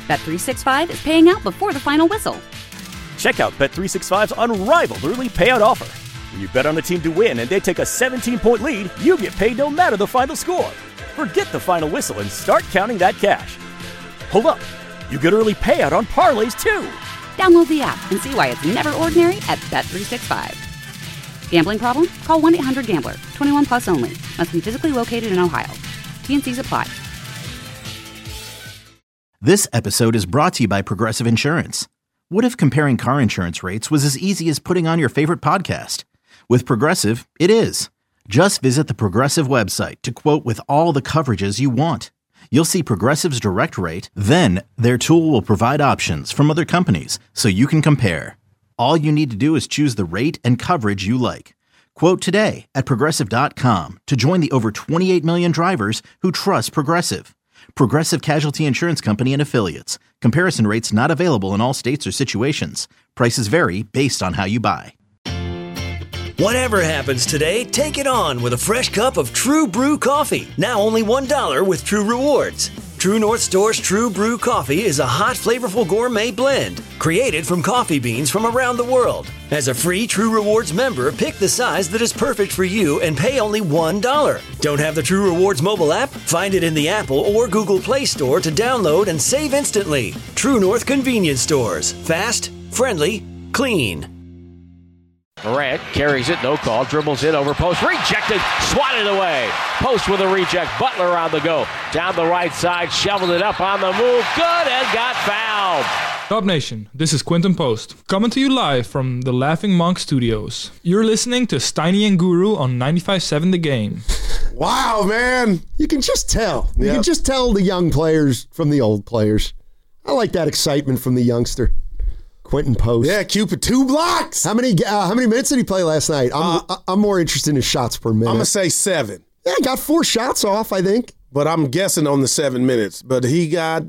Bet365 is paying out before the final whistle. Check out Bet365's unrivaled early payout offer. When you bet on a team to win and they take a 17-point lead, you get paid no matter the final score. Forget the final whistle and start counting that cash. Hold up. You get early payout on parlays, too. Download the app and see why it's never ordinary at Bet365. Gambling problem? Call 1-800-GAMBLER. 21 plus only. Must be physically located in Ohio. T&Cs apply. This episode is brought to you by Progressive Insurance. What if comparing car insurance rates was as easy as putting on your favorite podcast? With Progressive, it is. Just visit the Progressive website to quote with all the coverages you want. You'll see Progressive's direct rate, then their tool will provide options from other companies so you can compare. All you need to do is choose the rate and coverage you like. Quote today at Progressive.com to join the over 28 million drivers who trust Progressive. Progressive Casualty Insurance Company and Affiliates. Comparison rates not available in all states or situations. Prices vary based on how you buy. Whatever happens today, take it on with a fresh cup of True Brew coffee. Now only $1 with True Rewards. True North Store's True Brew coffee is a hot, flavorful gourmet blend created from coffee beans from around the world. As a free True Rewards member, pick the size that is perfect for you and pay only $1. Don't have the True Rewards mobile app? Find it in the Apple or Google Play Store to download and save instantly. True North Convenience Stores. Fast, friendly, clean. Morant carries it, no call, dribbles it over post, rejected, swatted away. Post with a reject, Butler on the go. Down the right side, shoveled it up on the move, good, and got fouled. Dub Nation, this is Quinton Post, coming to you live from the Laughing Monk Studios. You're listening to Steiny and Guru on 95.7 The Game. Wow, man. You can just tell. You can just tell the young players from the old players. I like that excitement from the youngster. Quinton Post. Yeah, Cupid, 2 blocks. How many minutes did he play last night? I'm more interested in his shots per minute. I'm going to say 7. Yeah, he got 4 shots off, I think. But I'm guessing on the 7 minutes. But he got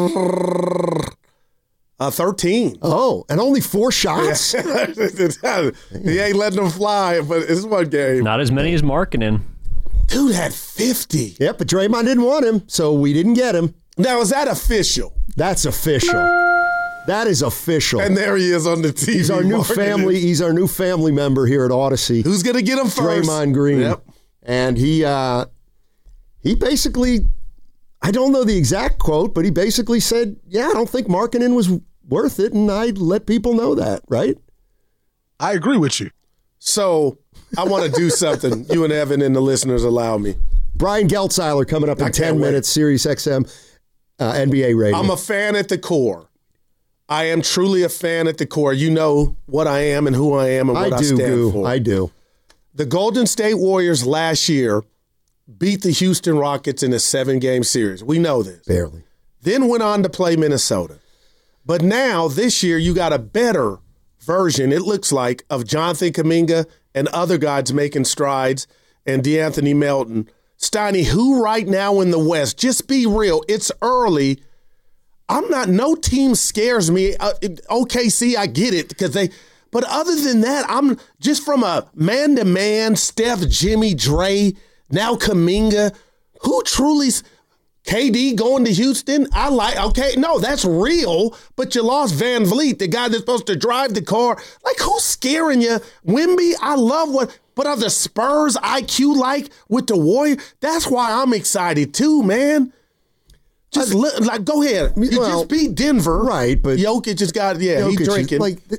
13. Oh, and only 4 shots? He ain't letting them fly, but it's one game. Not as many as Markkanen. Dude had 50. Yep, but Draymond didn't want him, so we didn't get him. Now, is that official? That's official. That is official. And there he is on the TV. He's our new family. He's our new family member here at Odyssey. Who's going to get him first? Draymond Green. Yep. And he basically, I don't know the exact quote, but he basically said, yeah, I don't think Markkanen was worth it, and I let people know that, right? I agree with you. So I want to do something. You and Evan and the listeners allow me. Brian Geltzeiler coming up in 10 minutes, Sirius XM, NBA radio. I'm a fan at the core. I am truly a fan at the core. You know what I am and who I am and what I stand for. I do. The Golden State Warriors last year beat the Houston Rockets in a 7-game series. We know this. Barely. Then went on to play Minnesota. But now, this year, you got a better version, it looks like, of Jonathan Kuminga and other guys making strides and DeAnthony Melton. Steiny, who right now in the West, just be real, it's early. No team scares me. OKC, I get it, but other than that, I'm just from a man-to-man, Steph, Jimmy, Dre, now Kuminga, who truly, KD going to Houston, that's real, but you lost Van Vliet, the guy that's supposed to drive the car. Like, who's scaring you? Wemby, I love but are the Spurs IQ like with the Warriors? That's why I'm excited too, man. Just go ahead. You just beat Denver. Right, but Jokic just got, he's drinking.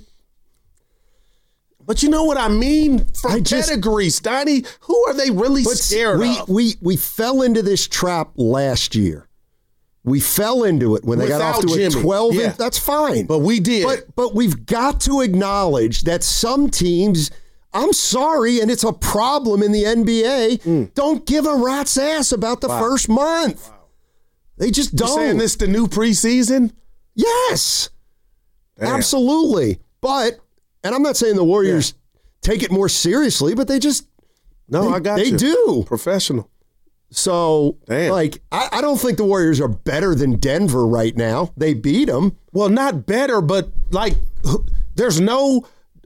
But you know what I mean? From pedigree, Steiny, who are they really scared of? We fell into this trap last year. We fell into it when they got off to a 12. Yeah. That's fine. But we did. But we've got to acknowledge that some teams, I'm sorry, and it's a problem in the NBA, don't give a rat's ass about the first month. Wow. They just don't. You saying this the new preseason? Yes. Damn. Absolutely. But, and I'm not saying the Warriors take it more seriously, but they just, they do. Professional. So, I don't think the Warriors are better than Denver right now. They beat them. Well, not better, but there's no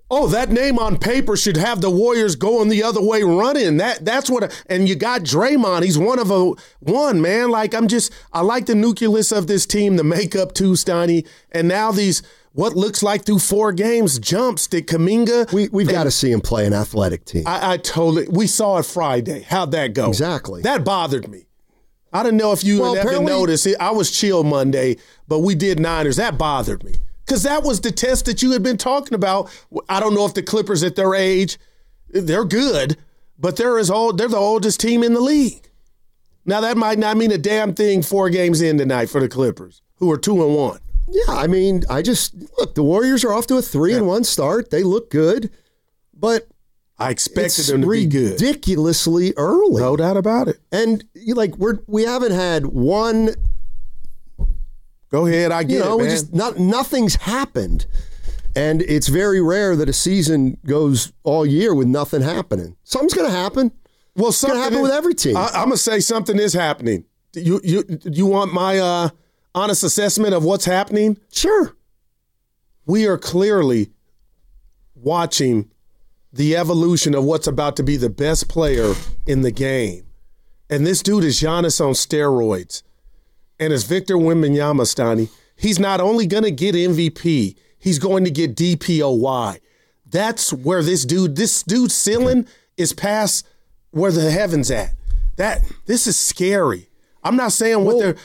oh, that name on paper should have the Warriors going the other way running. That's what, and you got Draymond. He's one, man. Like, I like the nucleus of this team, the makeup too, Steiny. And now these, what looks like through 4 games, jumps that Kuminga. We've got to see him play an athletic team. We saw it Friday. How'd that go? Exactly. That bothered me. I didn't know if you and Evan noticed. I was chill Monday, but we did Niners. That bothered me. Because that was the test that you had been talking about. I don't know if the Clippers at their age, they're good, but they're the oldest team in the league. Now, that might not mean a damn thing 4 games in tonight for the Clippers, who are 2-1. Yeah, I mean, look, the Warriors are off to a 3-1 start. They look good, but I expected them to be good. Ridiculously early. No doubt about it. And, we haven't had one... Go ahead, I get it, man. Nothing's happened. And it's very rare that a season goes all year with nothing happening. Something's going to happen. Well, it's going to happen with every team. I'm going to say something is happening. You want my honest assessment of what's happening? Sure. We are clearly watching the evolution of what's about to be the best player in the game. And this dude is Giannis on steroids. And it's Victor Wembanyama, Steiny. He's not only going to get MVP, he's going to get DPOY. That's where this dude's ceiling is past where the heaven's at. This is scary. I'm not saying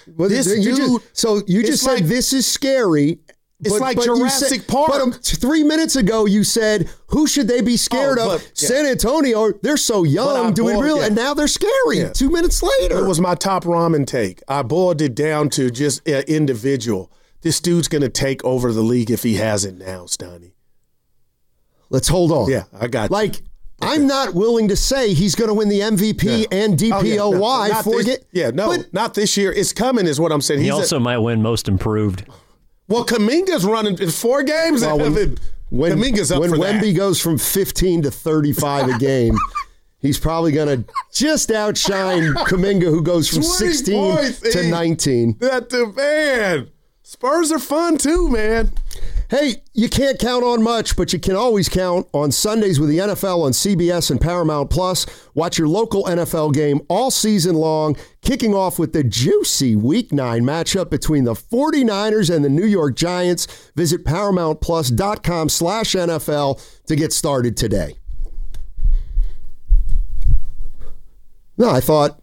you just said this is scary. It's like Jurassic Park. But 3 minutes ago, you said, who should they be scared of? San Antonio, they're so young. Do we really? And now they're scary. Yeah. 2 minutes later. It was my top ramen take. I boiled it down to just an individual. This dude's going to take over the league if he hasn't now, Stoney. Let's hold on. Yeah, I got you. I'm not willing to say he's going to win the MVP and DPOY. Not this year. It's coming is what I'm saying. He also might win most improved. Well, Kuminga's running 4 games. Kuminga's up for that. When Wemby goes from 15 to 35 a game, he's probably going to just outshine Kuminga, who goes from 16 to 19. Man, Spurs are fun too, man. Hey, you can't count on much, but you can always count on Sundays with the NFL on CBS and Paramount Plus. Watch your local NFL game all season long, kicking off with the juicy Week 9 matchup between the 49ers and the New York Giants. Visit ParamountPlus.com/NFL to get started today. No,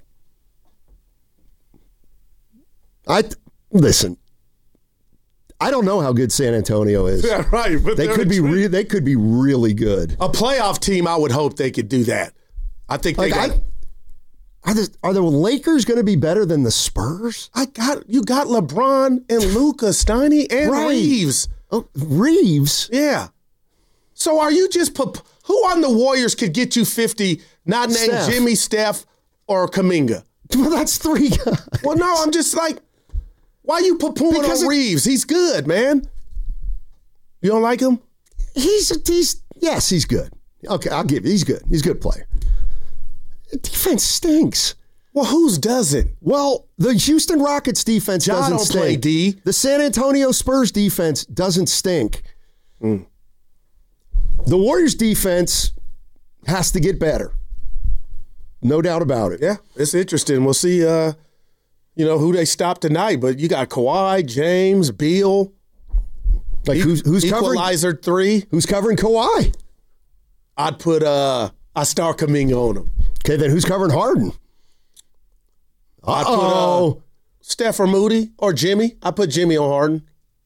listen. I don't know how good San Antonio is. Yeah, right. But they could be really good. A playoff team, I would hope they could do that. I think are the Lakers going to be better than the Spurs? You got LeBron and Luka, Steiny, and Reeves. Oh, Reeves? Yeah. So are you just who on the Warriors could get you 50? Not named Steph. Jimmy, Steph, or Kuminga? Well, that's 3 guys. Well, no, I'm just like. Why you poo-pooing on Reeves? He's good, man. You don't like him? Yes, he's good. Okay, I'll give you. He's good. He's a good player. Defense stinks. Well, whose doesn't? Well, the Houston Rockets defense doesn't stink. Play D. The San Antonio Spurs defense doesn't stink. The Warriors defense has to get better. No doubt about it. Yeah, it's interesting. We'll see who they stop tonight, but you got Kawhi, James, Beal. Like who's covering Equalizer 3? Who's covering Kawhi? I'd put I start Kuminga on him. Okay, then who's covering Harden? I'd put Steph or Moody or Jimmy. I put Jimmy on Harden.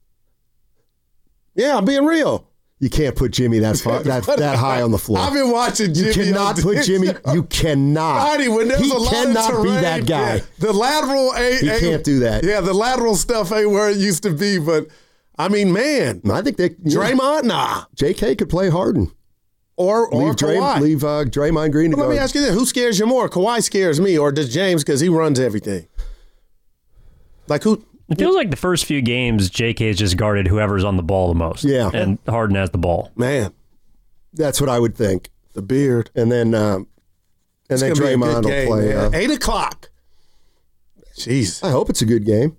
Yeah, I'm being real. You can't put Jimmy that high on the floor. I've been watching Jimmy. You cannot put Jimmy. You cannot. He cannot be that guy. Yeah, the lateral. He can't do that. Yeah, the lateral stuff ain't where it used to be. But I mean, man, I think Draymond. Nah, J.K. could play Harden. Or Kawhi. Leave Draymond Green to go. Let me ask you this: who scares you more? Kawhi scares me, or does James because he runs everything? Like who? It feels like the first few games, J.K. has just guarded whoever's on the ball the most. Yeah. And Harden has the ball. Man. That's what I would think. The beard. And then Draymond will play. 8 o'clock. Jeez. I hope it's a good game.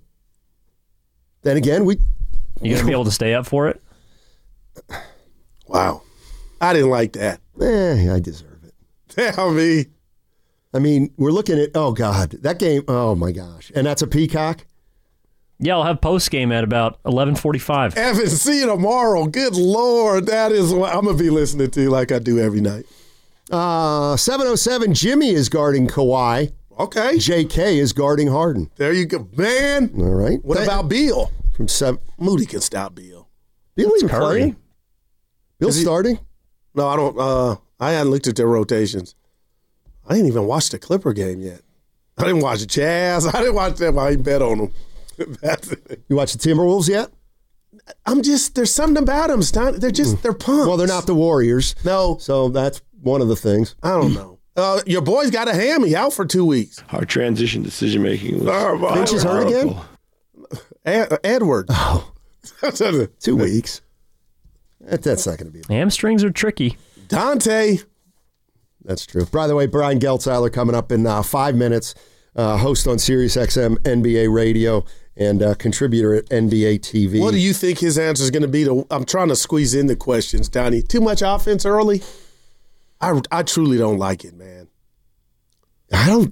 Then again, You going to be able to stay up for it? Wow. I didn't like that. I deserve it. Tell me. I mean, we're looking at, oh, God, that game, oh, my gosh. And that's a Peacock? Yeah, I'll have post game at about 11:45. Evan, see you tomorrow. Good Lord. That is what I'm going to be listening to like I do every night. 7:07, Jimmy is guarding Kawhi. Okay. JK is guarding Harden. There you go. Man. All right. What about Beal? From 7. Moody can stop Beal. Beal even playing? Bill's starting? No, I don't. I hadn't looked at their rotations. I didn't even watch the Clipper game yet. I didn't watch the Jazz. I didn't watch them. I didn't bet on them. That's it. You watch the Timberwolves yet? There's something about them, Stein. They're pumped. Well, they're not the Warriors. No. So that's one of the things. I don't know. Your boy's got a hammy out for 2 weeks. Our transition decision making was Finch is hurt again? Edward. Oh. 2 weeks. That's not going to be. Hamstrings are tricky. Dante. That's true. By the way, Brian Geltzeiler coming up in 5 minutes, host on SiriusXM NBA Radio and contributor at NBA TV. What do you think his answer is going to be? I'm trying to squeeze in the questions, Donnie. Too much offense early? I truly don't like it, man. I don't.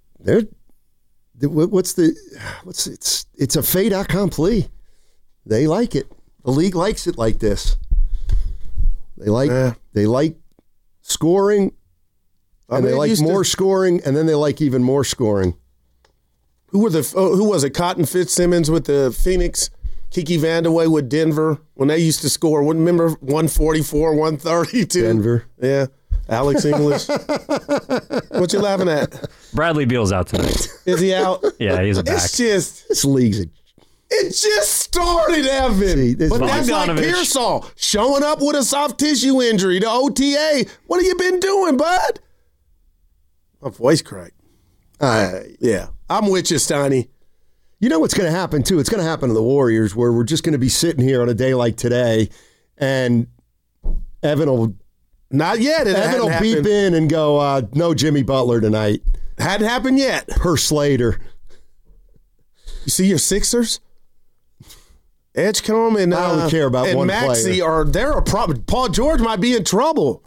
It's a fait accompli. They like it. The league likes it like this. They like scoring, and they like more scoring, and then they like even more scoring. Who was it? Cotton Fitzsimmons with the Phoenix, Kiki Vandeweghe with Denver when they used to score. Remember 144, 132. Denver. Yeah. Alex English. What you laughing at? Bradley Beal's out tonight. Is he out? Yeah, he's back. It's just this league's. It just started, Evan. But that's like Pearsall showing up with a soft tissue injury, the OTA. What have you been doing, bud? My voice cracked. Yeah, I'm with you, Steiny. You know what's going to happen, too? It's going to happen to the Warriors, where we're just going to be sitting here on a day like today, and Evan will... Not yet. Evan will beep in and go, no Jimmy Butler tonight. Hadn't happened yet. Per Slater. You see your Sixers? Edgecombe and I don't care about one Maxey player. They're a problem. Paul George might be in trouble.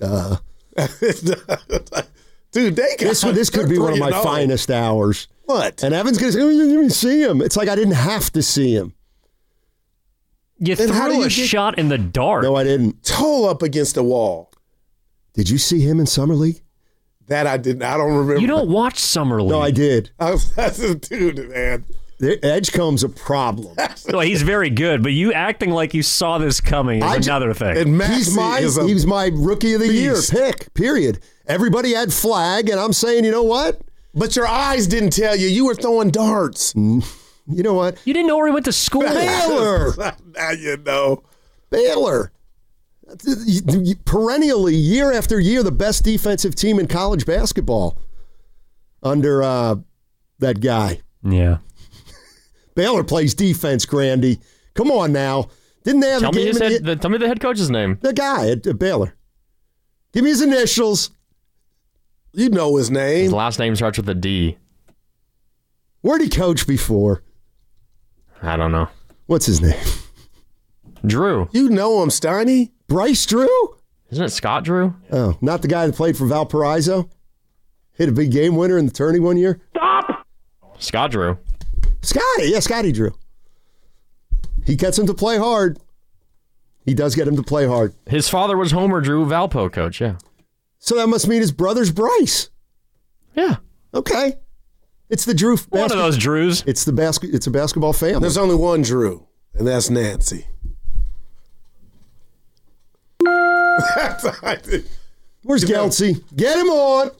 Dude, this could be one of my finest hours. What? And Evan's going to say, oh, you didn't even see him. It's like I didn't have to see him. You threw a shot in the dark. No, I didn't. Toe up against the wall. Did you see him in Summer League? That I didn't. I don't remember. You don't watch Summer League. No, I did. That's a dude, man. Edgecombe's a problem. Well, he's very good, but you acting like you saw this coming is another thing. And he's my rookie of the year pick, period. Everybody had flag, and I'm saying, you know what? But your eyes didn't tell you. You were throwing darts. You know what? You didn't know where he went to school. Baylor. Now you know. Baylor. Perennially, year after year, the best defensive team in college basketball under that guy. Yeah. Baylor plays defense, Grandy. Come on now. Didn't they have tell me the head coach's name. The guy at Baylor. Give me his initials. You know his name. His last name starts with a D. Where'd he coach before? I don't know. What's his name? Drew. You know him, Steiny. Bryce Drew? Isn't it Scott Drew? Oh, not the guy that played for Valparaiso? Hit a big game winner in the tourney one year? Stop! Scott Drew. Scotty Drew. He gets him to play hard. He does get him to play hard. His father was Homer Drew, Valpo coach, yeah. So that must mean his brother's Bryce. Yeah. Okay. It's the Drew. One of those Drews. It's a basketball family. There's only one Drew, and that's Nancy. Where's Geltsy? Get him on.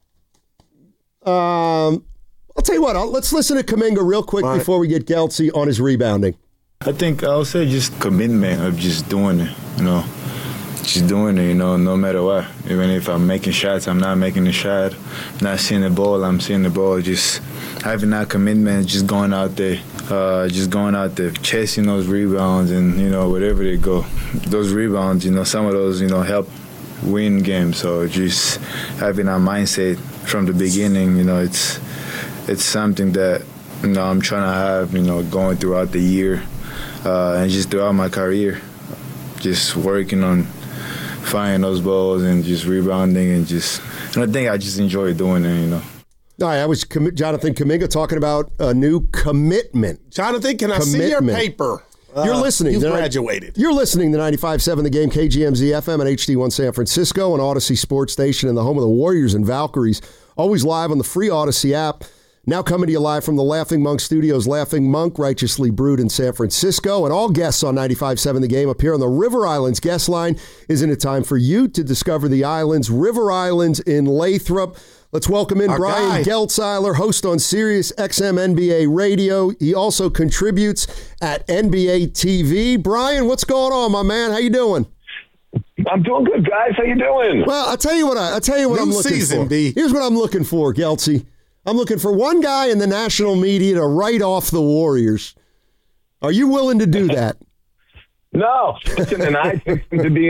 I'll tell you what. Let's listen to Kuminga real quick before we get Geltsy on his rebounding. I think I'll say just commitment of just doing it, Just doing it, no matter what. Even if I'm making shots, I'm not making the shot. Not seeing the ball, I'm seeing the ball. Just having that commitment, just going out there, chasing those rebounds and, wherever they go. Those rebounds, some of those, help win games. So just having that mindset from the beginning, it's something that, I'm trying to have, going throughout the year and just throughout my career. Just working on finding those balls and just rebounding and just, and I think I just enjoy doing it, you know. All right, that was Jonathan Kuminga talking about a new commitment. Jonathan, can I see your paper? You're listening. You graduated. You're listening to 95.7 The Game, KGMZ FM and HD1 San Francisco, an Odyssey sports station and the home of the Warriors and Valkyries. Always live on the free Odyssey app. Now coming to you live from the Laughing Monk Studios. Laughing Monk, righteously brewed in San Francisco. And all guests on 95.7 The Game appear on the River Islands guest line. Isn't it time for you to discover the islands? River Islands in Lathrop. Let's welcome in Brian Geltzeiler, host on Sirius XM NBA Radio. He also contributes at NBA TV. Brian, what's going on, my man? How you doing? I'm doing good, guys. How you doing? Well, I'll tell you what I'm looking for. Here's what I'm looking for, Geltzy. I'm looking for one guy in the national media to write off the Warriors. Are you willing to do that? No, listen, and I picked them to be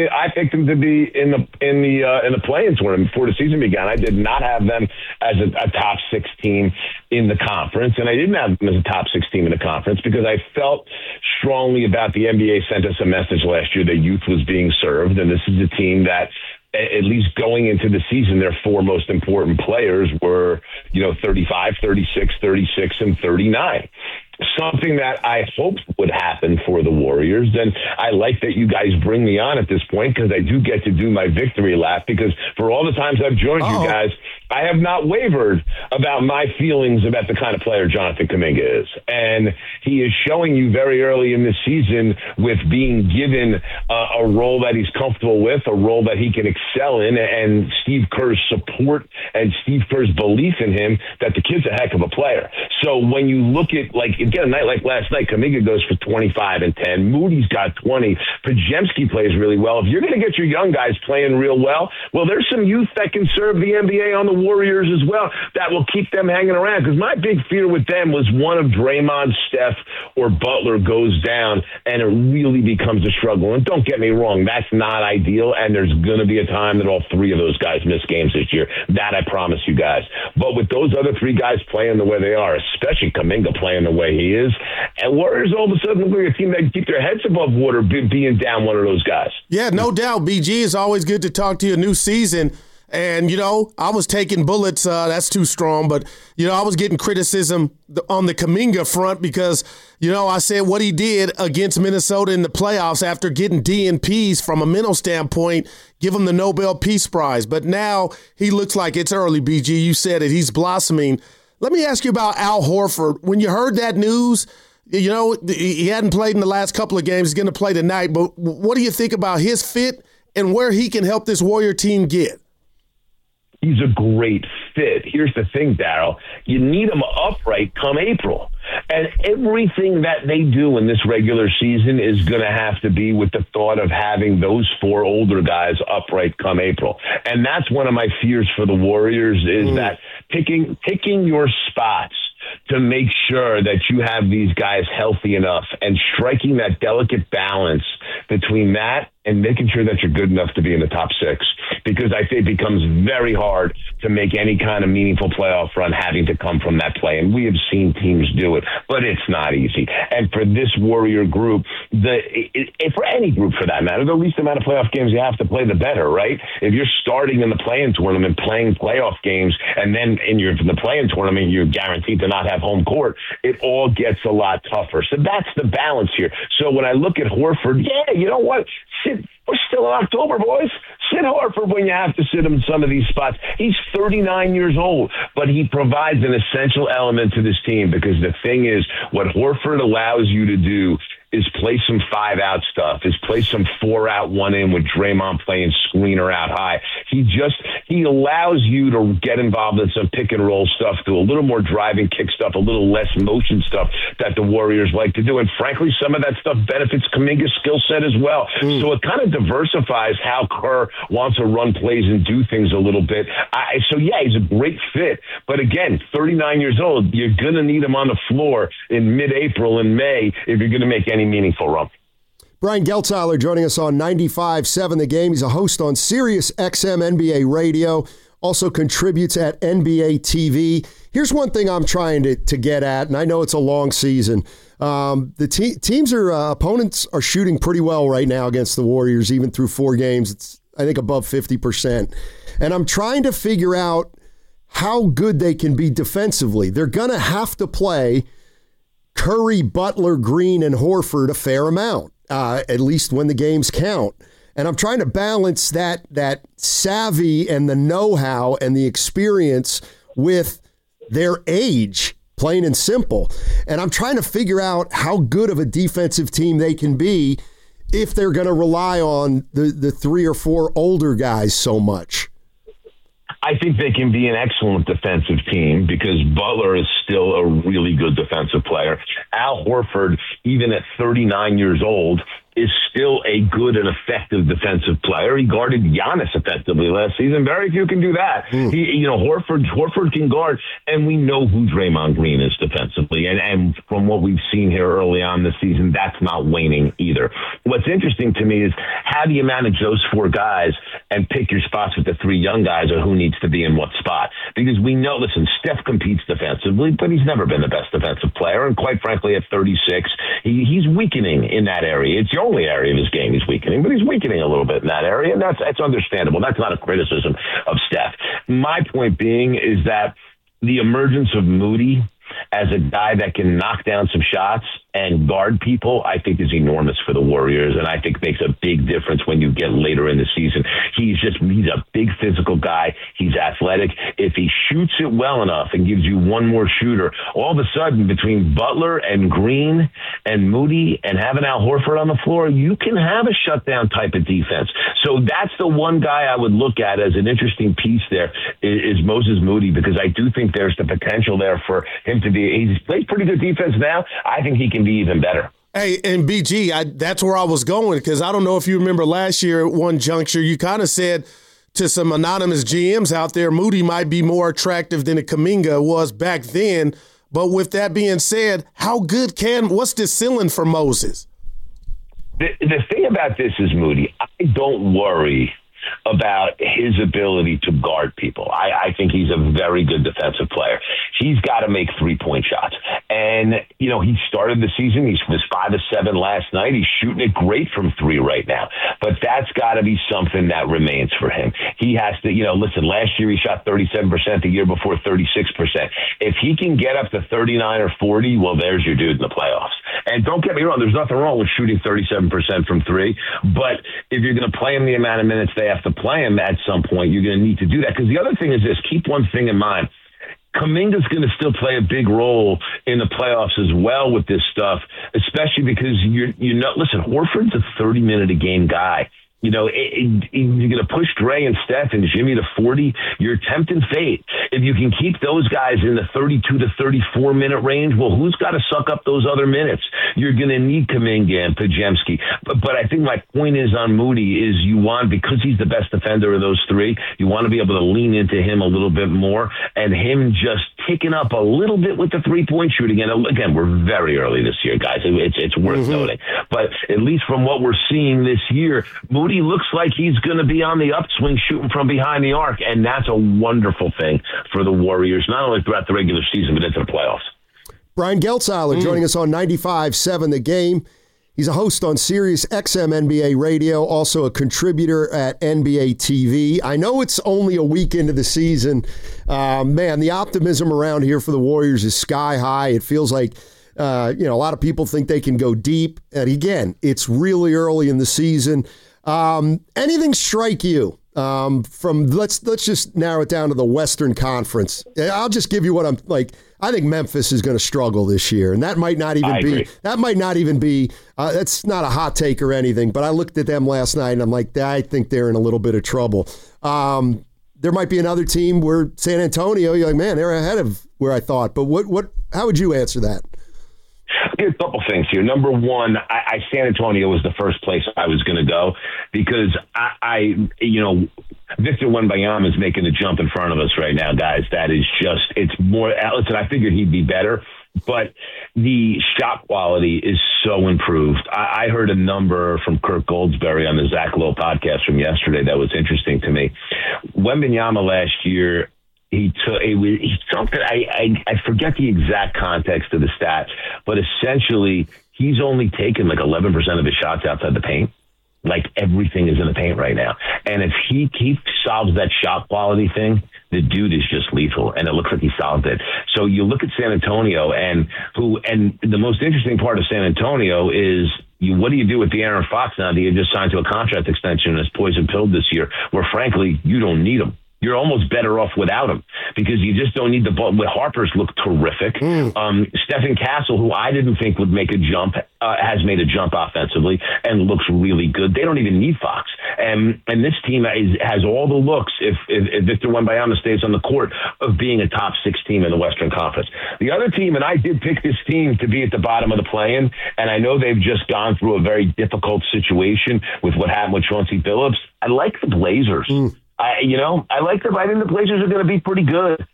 in the play-in tournament before the season began. I did not have them as a top 6 team in the conference, and I didn't have them as a top 6 team in the conference because I felt strongly about the NBA sent us a message last year that youth was being served, and this is a team that, at least going into the season, their 4 most important players were, 35, 36, 36, and 39. Something that I hoped would happen for the Warriors. And I like that you guys bring me on at this point because I do get to do my victory lap, because for all the times I've joined you guys, I have not wavered about my feelings about the kind of player Jonathan Kuminga is. And he is showing you very early in this season with being given a role that he's comfortable with, a role that he can excel in, and Steve Kerr's support and Steve Kerr's belief in him that the kid's a heck of a player. So when you look at, again, a night like last night, Kuminga goes for 25 and 10. Moody's got 20. Podziemski plays really well. If you're going to get your young guys playing real well, there's some youth that can serve the NBA on the Warriors as well that will keep them hanging around. Because my big fear with them was one of Draymond, Steph, or Butler goes down and it really becomes a struggle. And don't get me wrong, that's not ideal. And there's going to be a time that all 3 of those guys miss games this year. That I promise you guys. But with those other 3 guys playing the way they are, especially Kuminga playing the way he is, and Warriors all of a sudden look like a team that can keep their heads above water being down one of those guys. Yeah, no doubt. BG, it's always good to talk to you. A new season. And, I was taking bullets. That's too strong. But, I was getting criticism on the Kuminga front because, I said what he did against Minnesota in the playoffs after getting DNPs from a mental standpoint, give him the Nobel Peace Prize. But now he looks like it's early, BG. You said it. He's blossoming. Let me ask you about Al Horford. When you heard that news, he hadn't played in the last couple of games. He's going to play tonight. But what do you think about his fit and where he can help this Warrior team get? He's a great fit. Here's the thing, Daryl. You need him upright come April. And everything that they do in this regular season is going to have to be with the thought of having those 4 older guys upright come April. And that's one of my fears for the Warriors is that picking your spots to make sure that you have these guys healthy enough and striking that delicate balance between that and making sure that you're good enough to be in the top 6, because I think it becomes very hard to make any kind of meaningful playoff run having to come from that play. And we have seen teams do it, but it's not easy. And for this Warrior group, for any group for that matter, the least amount of playoff games you have to play, the better, right? If you're starting in the play-in tournament, playing playoff games, and then in the play-in tournament, you're guaranteed to not have home court, it all gets a lot tougher. So that's the balance here. So when I look at Horford, you know what? We're still in October, boys. Sit Horford when you have to sit him in some of these spots. He's 39 years old, but he provides an essential element to this team, because the thing is, what Horford allows you to do is play some 5-out stuff, is play some 4-out, 1-in with Draymond playing screener out high. He allows you to get involved in some pick and roll stuff, do a little more driving kick stuff, a little less motion stuff that the Warriors like to do. And frankly, some of that stuff benefits Kuminga's skill set as well. So it kind of diversifies how Kerr wants to run plays and do things a little bit. He's a great fit. But again, 39 years old, you're going to need him on the floor in mid-April and May if you're going to make any meaningful run. Brian Geltzeiler joining us on 95.7 The Game. He's a host on Sirius XM NBA Radio, also contributes at NBA TV. Here's one thing I'm trying to get at, and I know it's a long season. The opponents are shooting pretty well right now against the Warriors, even through 4 games. It's I think above 50%. And I'm trying to figure out how good they can be defensively. They're going to have to play Curry, Butler, Green, and Horford a fair amount, at least when the games count. And I'm trying to balance that savvy and the know-how and the experience with their age, plain and simple. And I'm trying to figure out how good of a defensive team they can be if they're going to rely on the 3 or 4 older guys so much. I think they can be an excellent defensive team because Butler is still a really good defensive player. Al Horford, even at 39 years old, is still a good and effective defensive player. He guarded Giannis effectively last season. Very few can do that. Horford can guard, and we know who Draymond Green is defensively. And from what we've seen here early on this season, that's not waning either. What's interesting to me is how do you manage those 4 guys and pick your spots with the 3 young guys or who needs to be in what spot? Because we know, listen, Steph competes defensively, but he's never been the best defensive player. And quite frankly, at 36, he's weakening in that area. It's the only area of his game he's weakening, but he's weakening a little bit in that area, and that's understandable. That's not a criticism of Steph. My point being is that the emergence of Moody as a guy that can knock down some shots and guard people, I think is enormous for the Warriors, and I think makes a big difference when you get later in the season. He's a big physical guy. He's athletic. If he shoots it well enough and gives you one more shooter, all of a sudden between Butler and Green and Moody and having Al Horford on the floor, you can have a shutdown type of defense. So that's the one guy I would look at as an interesting piece there is Moses Moody, because I do think there's the potential there for him to be. He plays pretty good defense now. I think he can be even better. Hey, and BG, that's where I was going, because I don't know if you remember last year at one juncture, you kind of said to some anonymous GMs out there, Moody might be more attractive than a Kuminga was back then. But with that being said, what's the ceiling for Moses? The thing about this is, Moody, I don't worry about his ability to guard people. I think he's a very good defensive player. He's got to make 3-point shots. And, he started the season. He was 5 of 7 last night. He's shooting it great from 3 right now. But that's got to be something that remains for him. He has to, listen, last year he shot 37%, the year before 36%. If he can get up to 39 or 40, well, there's your dude in the playoffs. And don't get me wrong, there's nothing wrong with shooting 37% from 3. But if you're going to play him the amount of minutes they have to play him at some point, you're going to need to do that. Because the other thing is this, keep one thing in mind. Kuminga's going to still play a big role in the playoffs as well with this stuff, especially because listen, Horford's a 30-minute-a-game guy. You're going to push Dre and Steph and Jimmy to 40. You're tempting fate. If you can keep those guys in the 32 to 34-minute range, well, who's got to suck up those other minutes? You're going to need Kuminga and Podziemski. But I think my point is on Moody is because he's the best defender of those 3, you want to be able to lean into him a little bit more, and him just ticking up a little bit with the 3-point shooting. And again, we're very early this year, guys. It's worth noting. But at least from what we're seeing this year, Moody looks like he's going to be on the upswing shooting from behind the arc, and that's a wonderful thing for the Warriors, not only throughout the regular season, but into the playoffs. Brian Geltzeiler joining us on 95.7 The Game. He's a host on Sirius XM NBA Radio, also a contributor at NBA TV. I know it's only a week into the season. Man, the optimism around here for the Warriors is sky high. It feels like a lot of people think they can go deep. And again, it's really early in the season. Anything strike you from let's just narrow it down to the Western Conference. I'll just give you what I'm like. I think Memphis is going to struggle this year, and that might not even be that's not a hot take or anything, but I looked at them last night and I'm like, I think they're in a little bit of trouble. There might be another team where San Antonio, you're like, man, they're ahead of where I thought. But how would you answer that? A couple things here. Number one, San Antonio was the first place I was going to go because Victor Wembanyama is making a jump in front of us right now, guys. That is just, it's more, listen, I figured he'd be better, but the shot quality is so improved. I heard a number from Kirk Goldsberry on the Zach Lowe podcast from yesterday that was interesting to me. Wembanyama last year, I forget the exact context of the stat, but essentially he's only taken like 11% of his shots outside the paint. like everything is in the paint right now. And if he solves that shot quality thing, the dude is just lethal, and it looks like he solved it. So you look at San Antonio, and the most interesting part of San Antonio is what do you do with De'Aaron Fox now that you just signed to a contract extension and is poison pilled this year, where frankly you don't need him. You're almost better off without him because you just don't need the ball. Harper's look terrific. Stephen Castle, who I didn't think would make a jump, has made a jump offensively and looks really good. They don't even need Fox. And this team has all the looks, if Victor Wembanyama stays on the court, of being a top 6 team in the Western Conference. The other team, and I did pick this team to be at the bottom of the play-in, and I know they've just gone through a very difficult situation with what happened with Chauncey Billups. I like the Blazers. I like them. I think the Blazers are going to be pretty good.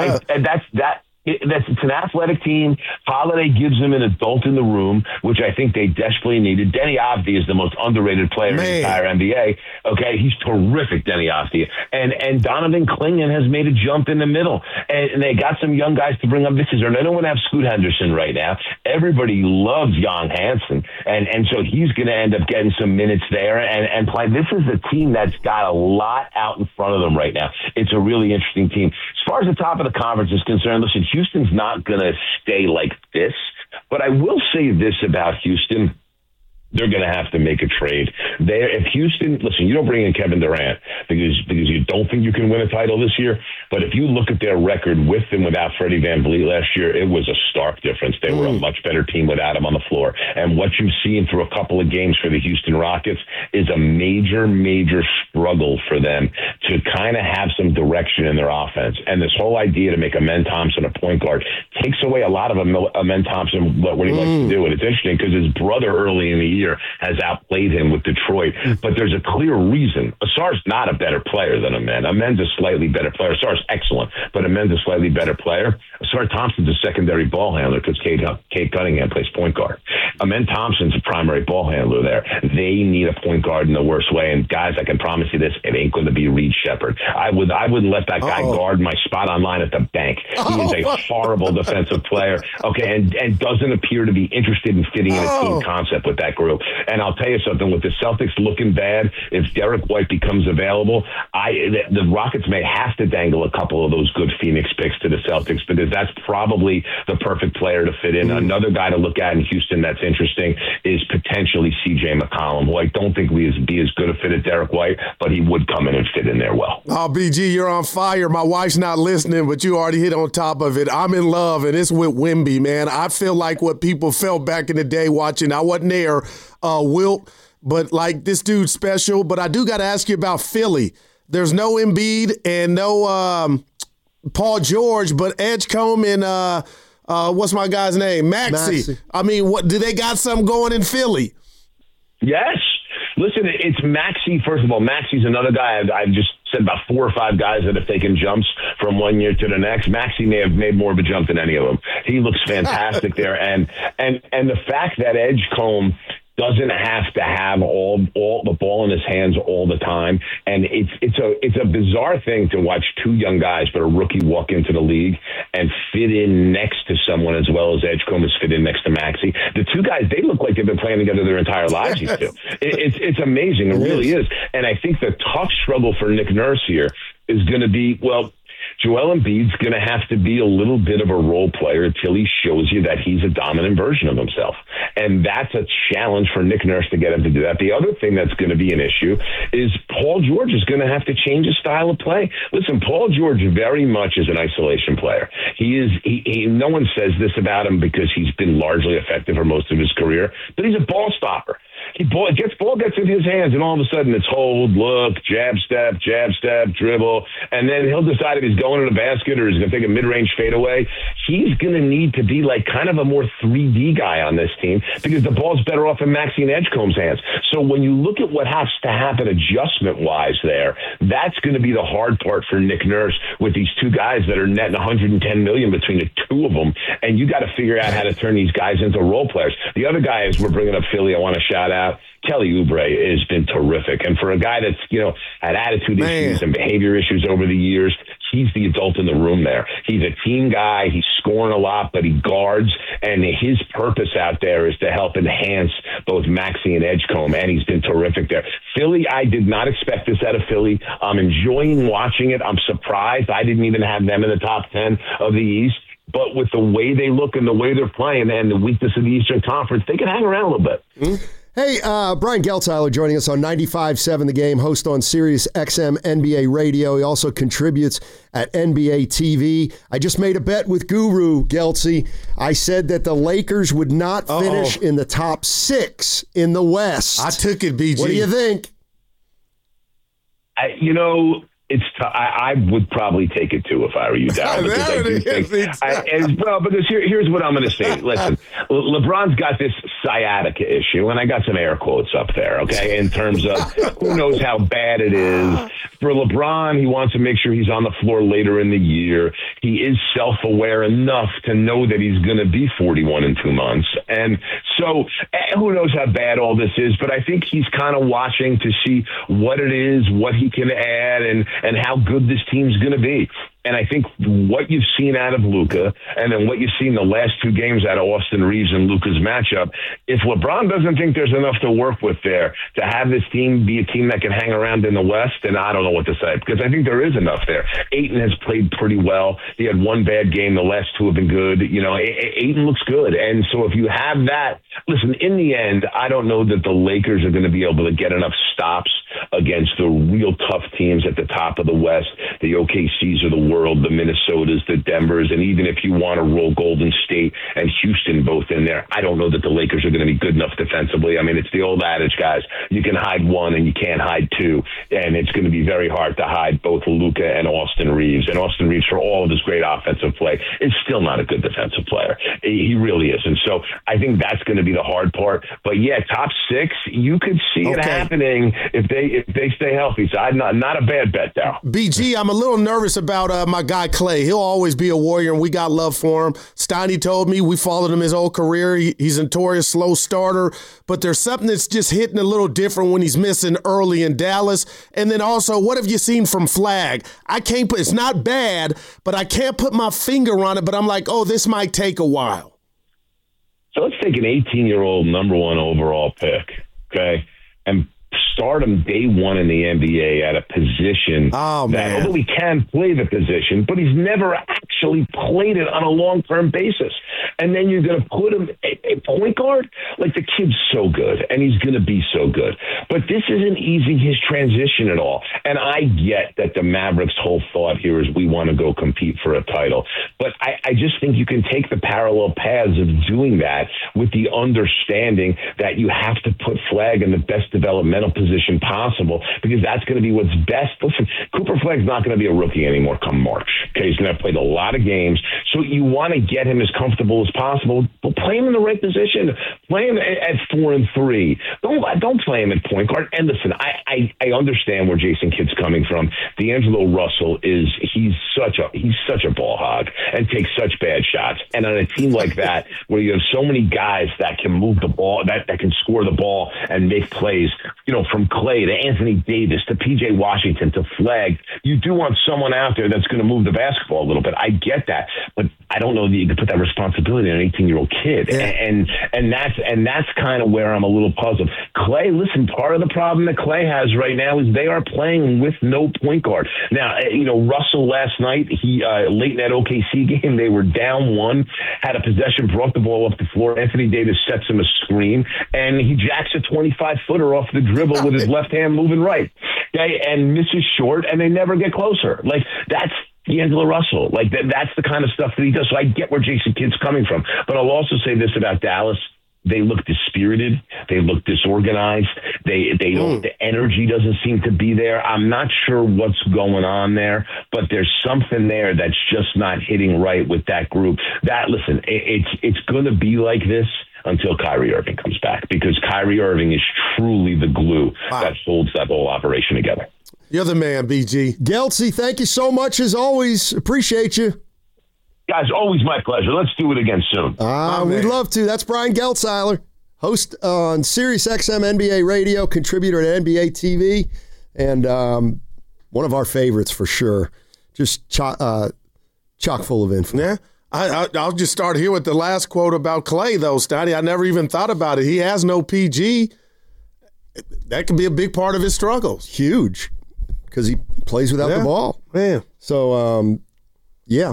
It's an athletic team. Holiday gives them an adult in the room, which I think they desperately needed. Denny Avdija is the most underrated player in the entire NBA. Okay, he's terrific, Denny Avdija. And Donovan Clingan has made a jump in the middle. And they got some young guys to bring up. They don't want to have Scoot Henderson right now. Everybody loves Jan Hansen. And so he's going to end up getting some minutes there and play. This is a team that's got a lot out in front of them right now. It's a really interesting team. As far as the top of the conference is concerned, listen, Houston's not going to stay like this, but I will say this about Houston. They're going to have to make a trade. If Houston, listen, you don't bring in Kevin Durant because you don't think you can win a title this year. But if you look at their record with and without Freddie VanVleet last year, it was a stark difference. They were a much better team without him on the floor. And what you've seen through a couple of games for the Houston Rockets is a major, major struggle for them to kind of have some direction in their offense. And this whole idea to make Amen Thompson a point guard takes away a lot of Amen Thompson, what he likes to do. And it's interesting because his brother early in the year has outplayed him with Detroit, but there's a clear reason. Asar's not a better player than Amen. Amen's a slightly better player. Asar's excellent, but Amen's a slightly better player. Asar Thompson's a secondary ball handler because Cade Cunningham plays point guard. Amen Thompson's a primary ball handler there. They need a point guard in the worst way. And guys, I can promise you this, it ain't going to be Reed Shepherd. I wouldn't let that guy guard my spot online at the bank. He is a horrible defensive player. Okay, and doesn't appear to be interested in fitting in a team concept with that group. And I'll tell you something, with the Celtics looking bad, if Derek White becomes available, the Rockets may have to dangle a couple of those good Phoenix picks to the Celtics because that's probably the perfect player to fit in. Another guy to look at in Houston that's interesting is potentially CJ McCollum, who I don't think would be as good a fit as Derek White, but he would come in and fit in there well. Oh, BG, you're on fire. My wife's not listening, but you already hit on top of it. I'm in love, and it's with Wemby, man. I feel like what people felt back in the day watching. I wasn't there, Wilt, but like this dude's special. But I do got to ask you about Philly. There's no Embiid and no Paul George, but Edgecombe and what's my guy's name? Maxey. I mean, what do they got something going in Philly? Yes. Listen, it's Maxey. First of all, Maxey's another guy. I've just said about 4 or 5 guys that have taken jumps from one year to the next. Maxey may have made more of a jump than any of them. He looks fantastic there. And the fact that Edgecombe doesn't have to have all the ball in his hands all the time. And it's a bizarre thing to watch 2 young guys, but a rookie walk into the league and fit in next to someone as well as Edgecombe has fit in next to Maxey. The 2 guys, they look like they've been playing together their entire lives, these two. It's amazing. It really is. And I think the tough struggle for Nick Nurse here is going to be, Joel Embiid's going to have to be a little bit of a role player until he shows you that he's a dominant version of himself. And that's a challenge for Nick Nurse to get him to do that. The other thing that's going to be an issue is Paul George is going to have to change his style of play. Listen, Paul George very much is an isolation player. No one says this about him because he's been largely effective for most of his career, but he's a ball stopper. Ball gets in his hands, and all of a sudden it's hold, look, jab, step, dribble, and then he'll decide if he's going to the basket or he's going to take a mid-range fadeaway. He's going to need to be like kind of a more 3D guy on this team because the ball's better off in Maxey and Edgecombe's hands. So when you look at what has to happen adjustment-wise there, that's going to be the hard part for Nick Nurse with these 2 guys that are netting $110 million between the 2 of them, and you got to figure out how to turn these guys into role players. The other guy, as we're bringing up Philly, I want to shout out, Kelly Oubre has been terrific. And for a guy that's, had attitude issues and behavior issues over the years, he's the adult in the room there. He's a team guy. He's scoring a lot, but he guards, and his purpose out there is to help enhance both Maxey and Edgecombe, and he's been terrific there. Philly, I did not expect this out of Philly. I'm enjoying watching it. I'm surprised. I didn't even have them in the top 10 of the East. But with the way they look and the way they're playing and the weakness of the Eastern Conference, they can hang around a little bit. Mm-hmm. Hey, Brian Geltzeiler joining us on 95.7 The Game, host on Sirius XM NBA Radio. He also contributes at NBA TV. I just made a bet with Guru, Geltzy. I said that the Lakers would not finish in the top 6 in the West. I took it, BG. What do you think? I would probably take it too if I were you, Darryl. Because here's what I'm going to say. Listen, LeBron's got this sciatica issue, and I got some air quotes up there, okay, in terms of who knows how bad it is. For LeBron, he wants to make sure he's on the floor later in the year. He is self-aware enough to know that he's going to be 41 in 2 months. And so who knows how bad all this is, but I think he's kind of watching to see what it is, what he can add, and how good this team's going to be. And I think what you've seen out of Luka and then what you've seen the last 2 games out of Austin Reeves and Luka's matchup, if LeBron doesn't think there's enough to work with there to have this team be a team that can hang around in the West, then I don't know what to say, because I think there is enough there. Ayton has played pretty well. He had 1 bad game. The last 2 have been good. Ayton looks good. And so if you have that, listen, in the end, I don't know that the Lakers are going to be able to get enough stops against the real tough teams at the top of the West, the OKCs of the world, the Minnesotas, the Denvers, and even if you want to roll Golden State and Houston both in there, I don't know that the Lakers are going to be good enough defensively. I mean, it's the old adage, guys, you can hide 1 and you can't hide 2, and it's going to be very hard to hide both Luka and Austin Reeves. And Austin Reeves, for all of his great offensive play, is still not a good defensive player. He really is. And so I think that's going to be the hard part. But yeah, top 6, you could see it happening if they stay healthy. So not a bad bet, Darryl. BG, I'm a little nervous about my guy Clay. He'll always be a warrior, and we got love for him. Steiny told me we followed him his whole career. He's a notorious slow starter, but there's something that's just hitting a little different when he's missing early in Dallas. And then also, what have you seen from Flag? It's not bad, but I can't put my finger on it, but I'm like, this might take a while. So let's take an 18-year-old number 1 overall pick, okay, and start him day 1 in the NBA at a position that, although he can play the position, but he's never actually played it on a long-term basis. And then you're going to put him a point guard? Like, the kid's so good, and he's going to be so good. But this isn't easing his transition at all. And I get that the Mavericks' whole thought here is we want to go compete for a title. But I just think you can take the parallel paths of doing that with the understanding that you have to put Flag in the best developmental position possible, because that's going to be what's best. Listen, Cooper Flag's not going to be a rookie anymore come March. Okay, he's going to have played a lot of games, so you want to get him as comfortable as possible. But play him in the right position. Play him at 4 and 3. Don't play him at point guard. And listen, I understand where Jason Kidd's coming from. D'Angelo Russell he's such a ball hog and takes such bad shots. And on a team like that, where you have so many guys that can move the ball, that can score the ball and make plays, from Clay to Anthony Davis to PJ Washington to Flag, you do want someone out there that's going to move the basketball a little bit. I get that, but I don't know that you can put that responsibility on an 18-year-old kid. Yeah. And that's kind of where I'm a little puzzled. Clay, listen, part of the problem that Clay has right now is they are playing with no point guard. Now, Russell last night, he late in that OKC game, they were down 1, had a possession, brought the ball up the floor. Anthony Davis sets him a screen, and he jacks a 25-footer off the dribble with his left hand moving right, okay, and misses short, and they never get closer. Like, that's D'Angelo Russell. Like, that's the kind of stuff that he does. So I get where Jason Kidd's coming from. But I'll also say this about Dallas. They look dispirited. They look disorganized. They don't. The energy doesn't seem to be there. I'm not sure what's going on there, but there's something there that's just not hitting right with that group. Listen, it's going to be like this until Kyrie Irving comes back, because Kyrie Irving is truly the glue that holds that whole operation together. You're the man, BG. Geltzy, thank you so much as always. Appreciate you. Guys, always my pleasure. Let's do it again soon. We'd love to. That's Brian Geltzeiler, host on Sirius XM NBA Radio, contributor at NBA TV, and one of our favorites for sure. just chock full of info. Yeah. I'll just start here with the last quote about Clay, though, Stoddy. I never even thought about it. He has no PG. That could be a big part of his struggles. Huge, because he plays without the ball. Man. So, yeah.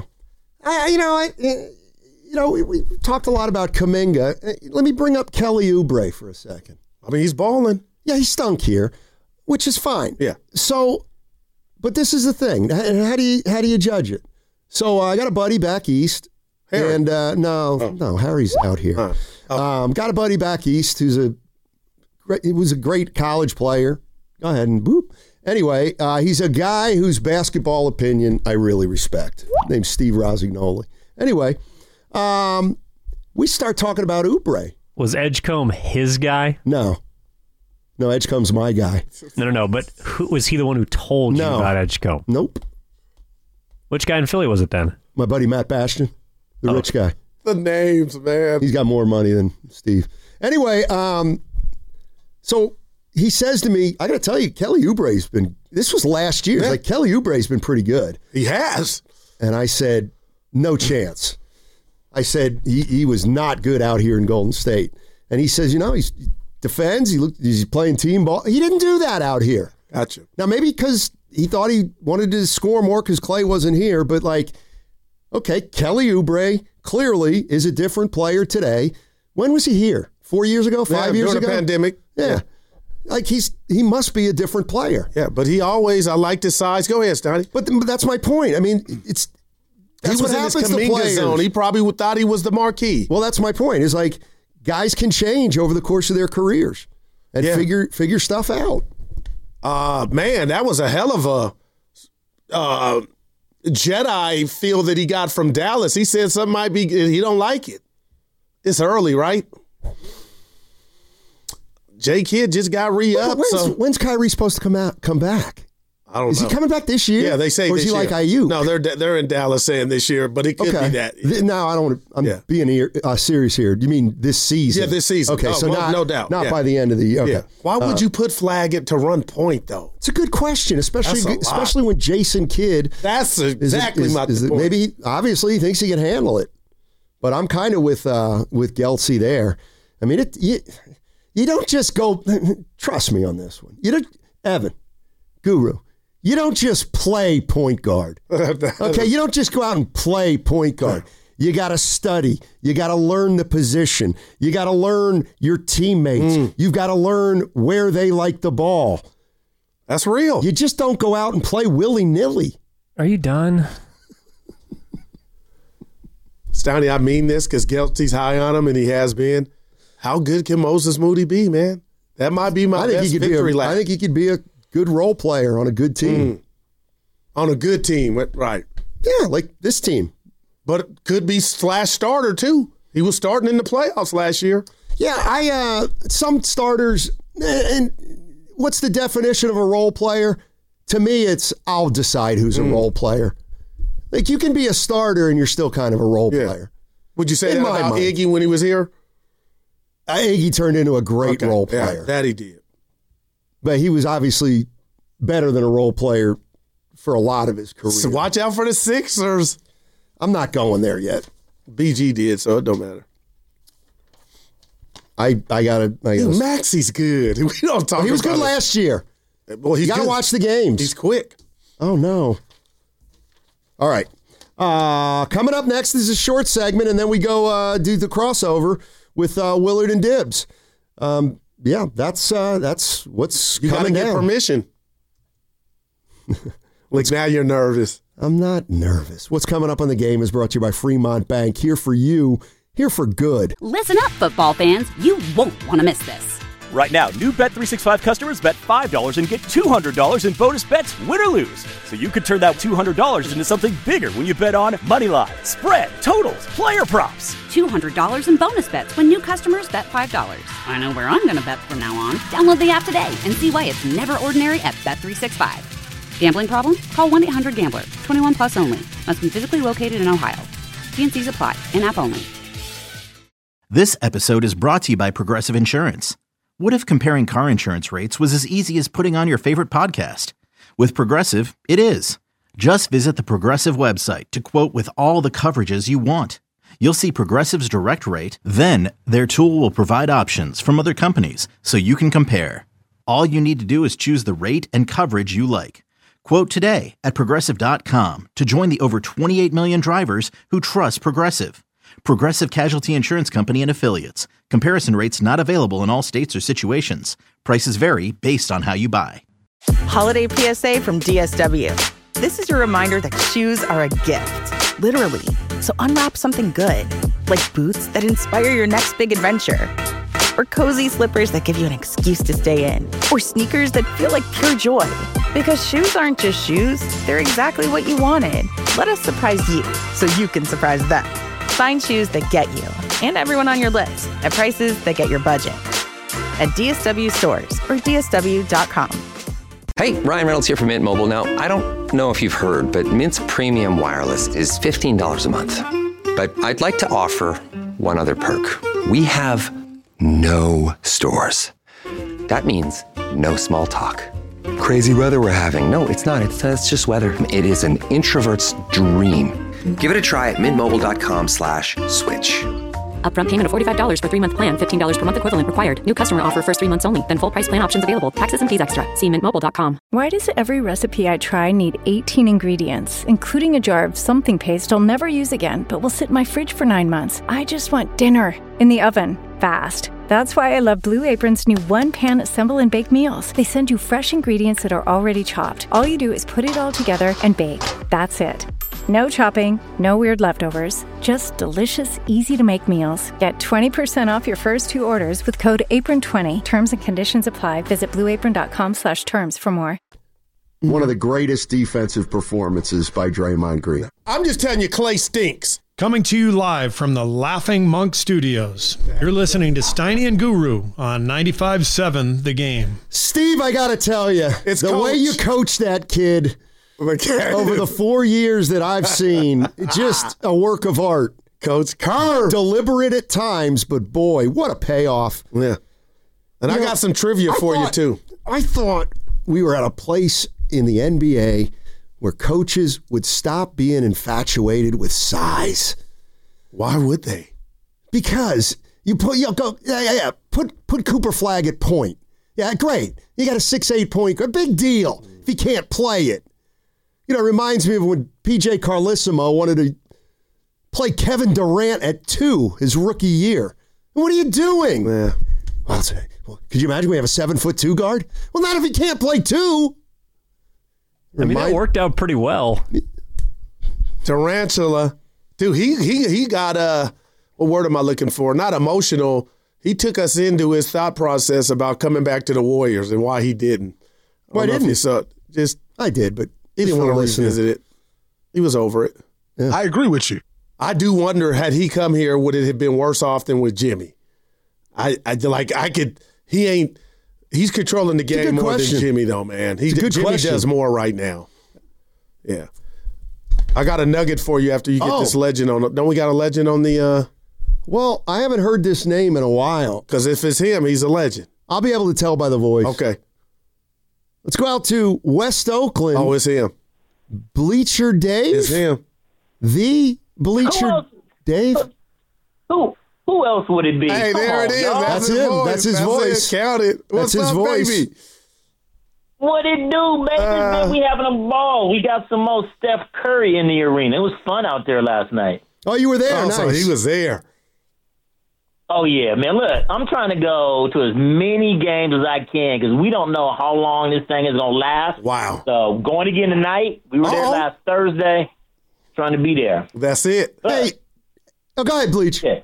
We talked a lot about Kuminga. Let me bring up Kelly Oubre for a second. I mean, he's balling. Yeah, he stunk here, which is fine. Yeah. So, but this is the thing. How do you judge it? So I got a buddy back east, Harry. and no, Harry's out here. Got a buddy back east he was a great college player. Go ahead and boop. Anyway, he's a guy whose basketball opinion I really respect. Named Steve Rosignoli. Anyway, we start talking about Oubre. Was Edgecombe his guy? No, Edgecombe's my guy. No. But was he the one who told you about Edgecombe? Nope. Which guy in Philly was it then? My buddy Matt Bastian, the rich guy. The names, man. He's got more money than Steve. Anyway, so he says to me, I got to tell you, Kelly Oubre's been, this was last year. Like, Kelly Oubre's been pretty good. He has. And I said, no chance. I said, he was not good out here in Golden State. And he says, he defends, he's playing team ball. He didn't do that out here. Gotcha. Now, maybe because he thought he wanted to score more because Clay wasn't here, but okay, Kelly Oubre clearly is a different player today. When was he here? 4 years ago? 5 years ago? During the pandemic. Yeah. Like he must be a different player. Yeah, but I liked his size. Go ahead, Stoney. But that's my point. I mean, that's he was in his Kuminga zone. He probably thought he was the marquee. Well, that's my point. Is like guys can change over the course of their careers and figure stuff out. Man, that was a hell of a Jedi feel that he got from Dallas. He said something might be, he don't like it. It's early, right? J Kidd just got re-upped. When's Kyrie supposed to come back? I don't know. Is he coming back this year? Yeah, they say or is this he year. Like IU? No, they're in Dallas saying this year, but it could be that. No, I don't want to. I'm being serious here. Do you mean this season? Yeah, this season. Okay, so no doubt. Not by the end of the year. Okay. Yeah. Why would you put Flaggett to run point, though? It's a good question, especially when Jason Kidd. That's exactly my point. Maybe obviously he thinks he can handle it, but I'm kind of with Gelsey there. I mean, you don't just go. Trust me on this one. You don't, Evan, Guru. You don't just play point guard. Okay, you don't just go out and play point guard. You got to study. You got to learn the position. You got to learn your teammates. You've got to learn where they like the ball. That's real. You just don't go out and play willy-nilly. Are you done? Stoney, I mean this because Gelsey's high on him, and he has been. How good can Moses Moody be, man? That might be my best victory lap. I think he could be a good role player on a good team. On a good team, right. Yeah, like this team. But it could be /starter, too. He was starting in the playoffs last year. Yeah, some starters, and what's the definition of a role player? To me, it's I'll decide who's a role player. Like, you can be a starter and you're still kind of a role player. Would you say that about Iggy when he was here? Iggy turned into a great role player. Yeah, that he did. But he was obviously better than a role player for a lot of his career. So watch out for the Sixers. I'm not going there yet. BG did, so it don't matter. I gotta. Maxey's good. We don't talk. He was good last year. Well, you gotta watch the games. He's quick. Oh no. All right. Coming up next is a short segment, and then we go do the crossover with Willard and Dibbs. Yeah, that's what's you coming down. You gotta get permission. Like now you're nervous. I'm not nervous. What's coming up on the game is brought to you by Fremont Bank. Here for you, here for good. Listen up, football fans. You won't want to miss this. Right now, new Bet365 customers bet $5 and get $200 in bonus bets, win or lose. So you could turn that $200 into something bigger when you bet on moneyline, spread, totals, player props. $200 in bonus bets when new customers bet $5. I know where I'm going to bet from now on. Download the app today and see why it's never ordinary at Bet365. Gambling problem? Call 1-800-GAMBLER. 21 plus only. Must be physically located in Ohio. T&Cs apply. In-app only. This episode is brought to you by Progressive Insurance. What if comparing car insurance rates was as easy as putting on your favorite podcast? With Progressive, it is. Just visit the Progressive website to quote with all the coverages you want. You'll see Progressive's direct rate, then their tool will provide options from other companies so you can compare. All you need to do is choose the rate and coverage you like. Quote today at Progressive.com to join the over 28 million drivers who trust Progressive. Progressive Casualty Insurance Company and Affiliates. Comparison rates not available in all states or situations. Prices vary based on how you buy. Holiday PSA from DSW. This is your reminder that shoes are a gift, literally. So unwrap something good, like boots that inspire your next big adventure, or cozy slippers that give you an excuse to stay in, or sneakers that feel like pure joy. Because shoes aren't just shoes, they're exactly what you wanted. Let us surprise you so you can surprise them. Find shoes that get you and everyone on your list at prices that get your budget. At DSW stores or DSW.com. Hey, Ryan Reynolds here from Mint Mobile. Now, I don't know if you've heard, but Mint's premium wireless is $15 a month. But I'd like to offer one other perk. We have no stores. That means no small talk. Crazy weather we're having. No, it's not. It's just weather. It is an introvert's dream. Give it a try at mintmobile.com/switch. Upfront payment of $45 for 3-month plan. $15 per month equivalent required. New customer offer first 3 months only. Then full price plan options available. Taxes and fees extra. See mintmobile.com. Why does every recipe I try need 18 ingredients, including a jar of something paste I'll never use again, but will sit in my fridge for 9 months? I just want dinner in the oven, fast. That's why I love Blue Apron's new one-pan assemble and bake meals. They send you fresh ingredients that are already chopped. All you do is put it all together and bake. That's it. No chopping, no weird leftovers, just delicious, easy-to-make meals. Get 20% off your first 2 orders with code APRON20. Terms and conditions apply. Visit blueapron.com/terms for more. One of the greatest defensive performances by Draymond Green. I'm just telling you, Clay stinks. Coming to you live from the Laughing Monk Studios. You're listening to Steiny and Guru on 95.7 The Game. Steve, I got to tell you, the way you coach that kid over the 4 years that I've seen, just a work of art. Coach Kerr. Deliberate at times, but boy, what a payoff. Yeah. And I got some trivia for you, too. I thought we were at a place in the NBA where coaches would stop being infatuated with size. Why would they? Because put Cooper Flagg at point. Yeah, great. You got a 6'8" point guard. Big deal if he can't play it. You know, it reminds me of when P.J. Carlissimo wanted to play Kevin Durant at 2 his rookie year. What are you doing? Yeah. Well, could you imagine we have a 7'2" guard? Well, not if he can't play 2. I mean, that worked out pretty well. Tarantula. Dude, he got, what word am I looking for? Not emotional. He took us into his thought process about coming back to the Warriors and why he didn't. Why didn't he? I did, but he didn't want to revisit it. He was over it. Yeah. I agree with you. I do wonder, had he come here, would it have been worse off than with Jimmy? He's controlling the game more than Jimmy, though, man. Jimmy does more right now. Yeah. I got a nugget for you after you get this legend on. Don't we got a legend on the... Well, I haven't heard this name in a while. Because if it's him, he's a legend. I'll be able to tell by the voice. Okay. Let's go out to West Oakland. Oh, it's him. Bleacher Dave? It's him. The Bleacher Dave? Who else would it be? Hey, there it is. That's him. Voice. That's his voice. Count it. What's That's his up, voice. baby? What it do, baby? We having a ball. We got some more Steph Curry in the arena. It was fun out there last night. Oh, you were there? Nice. So he was there. Oh, yeah, man. Look, I'm trying to go to as many games as I can because we don't know how long this thing is going to last. Wow. So going again tonight. We were there last Thursday. Trying to be there. That's it. Hey, go ahead, Bleach. Yeah.